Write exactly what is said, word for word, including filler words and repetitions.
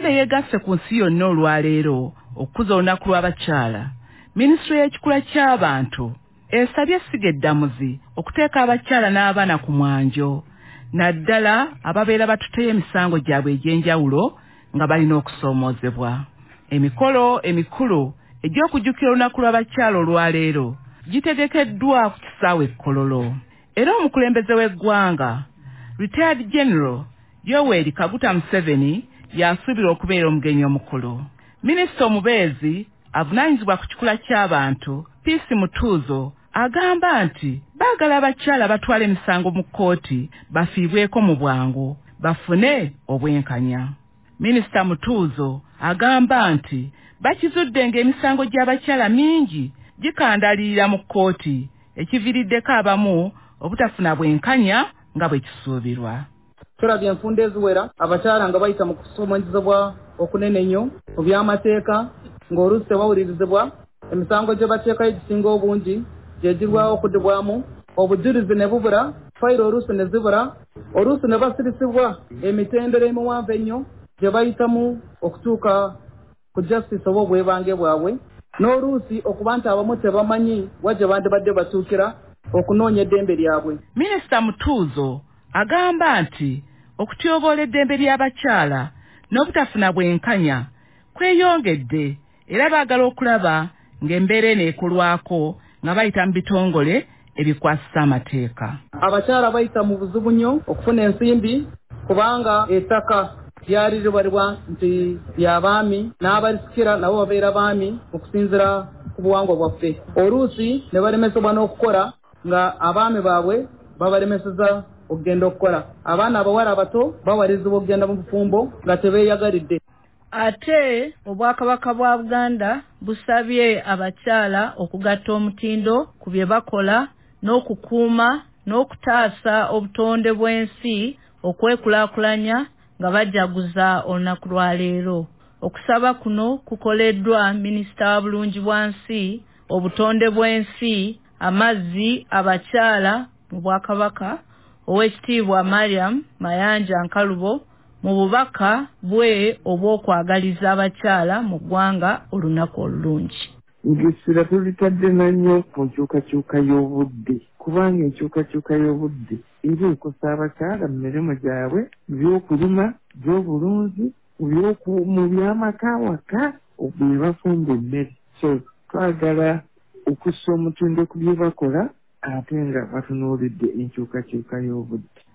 Uganda yeegasse ku nsi yonna olwaleero okukuza olunaku lw'abakyala. Minisitule y'ekikula ky'abantu esabye Essiga Eddamuzi okuteeka abakyala n'abaana ku mwanjo, naddala ababeera batuteyo emisango gyabwe egy'enjawulo nga balina okusoomoozebwa. Emikolo emikulu egy'okujjukira olunaku lw'abakyala olwaleero gitegekeddwa ku kisaawe e Kololo. Era omukulembeze w'eggwanga Retired General Yoweri Kaguta Museveni yasuubira okubeera omugenyi omukulu. Minisita omubeezi avunaanyizibwa ku kikula ky'abantu Peace Mutuuzo agamba nti baagala abakyala batwala emisango mu kkooti bafiibweko mu bwangu bafune obwenkanya. Minisita Mutuuzo agamba nti bakizudde ng'emisango gy'abakyala mingi gikandalirira mu kkooti ekiviiriddeko abamu obutafuna bwenkanya nga bwe kisuubirwa. Tulabye enfunda eziwera abakyala nga bayita mu kusoomoozebwa okunene nnyo mu by'amateeka ng'oluusi tebawulirizibwa, emisango gye bateekayo gisinga obungi gye girwawo okuddibwamu, obujulizi ne bubula, fayiro oluusi ne zibula, oluusi ne basirisibwa emitendera emiwanvu ennyo gye bayitamu okutuuka ku justice oba obwebange bwabwe, n'oluusi okuba nti abamu tebamanyi wa gye bandibadde batuukira okunoonya eddembe lyabwe. Minisita Mutuuzo agamba nti okutyoboola eddembe ly'abakyala n'obutafuna bwenkanya kweyongedde era baagala okulaba ng'embeera eno ekolwako nga bayita mu bitongole ebikwasisa amateeka. Abakyala bayita mu buzibu nnyo okufuna ensimbi kubanga ettaka lyali libalibwa nti ly'abaami n'abalisikira nabo babeera baami okusinziira ku buwangwa bwaffe. Oluusi ne balemesebwa n'okukola nga abaami baabwe babalemeseza okugenda okukola. Abaana abawala abato bawalizibwa okugenda mu bufumbo nga tebeeyagalidde. Ate obwakabaka bwa Buganda busabye abakyala okugatta omutindo ku bye bakola n'okukuuma n'okutaasa obutonde bw'ensi okwekulaakulanya nga bajaguza olunaku lwa leero. Okusaba kuno kukoleddwa minisita wa bulungi bwa nsi, obutonde bw'ensi, amazzi, abakyala mu bwakabaka Oweekitiibwa Mariam Mayanja Nkalubo mu bubaka bwe obw'okwagaliza abakyala mu ggwanga olunaku olulungi. Ngisira tulitadde nnyo ku nkyukakyuka y'obudde kubanga enkyukakyuka y'obudde eri ekosa abakyala mu mirimu gyabwe by'okulima, by'obulunzi, mu by'amaka waka bwe bafumba emmere. So twagala okussa omutindo ku bye bakola ate nga batunuulidde enkyukakyuka y'obudde.